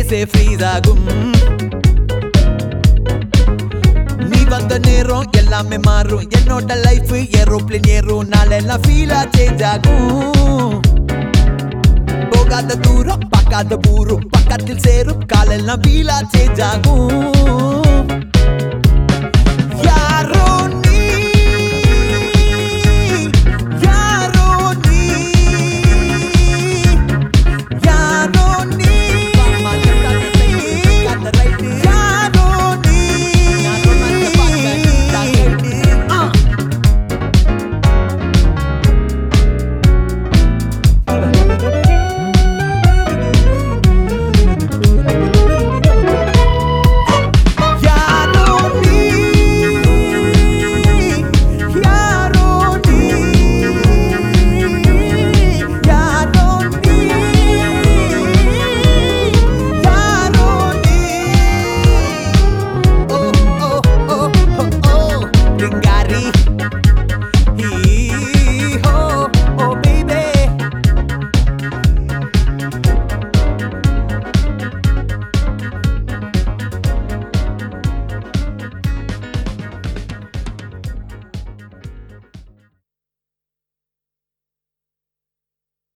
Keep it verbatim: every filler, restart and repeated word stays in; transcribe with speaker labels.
Speaker 1: ஸ்பேஸே freeze ஆகும். நீ வந்த நேரம் எல்லாமே மாறும். என்னோட லைஃப் ஏரோப்ளேன் ஏறும். நாளெல்லாம் ஃபீலா சேஞ்ச் ஆகும். போகாத தூரம் பார்க்காத பூரும் பக்கத்தில் சேரும். காலெல்லாம் ஃபீலா சேஞ்ச் ஆகும்.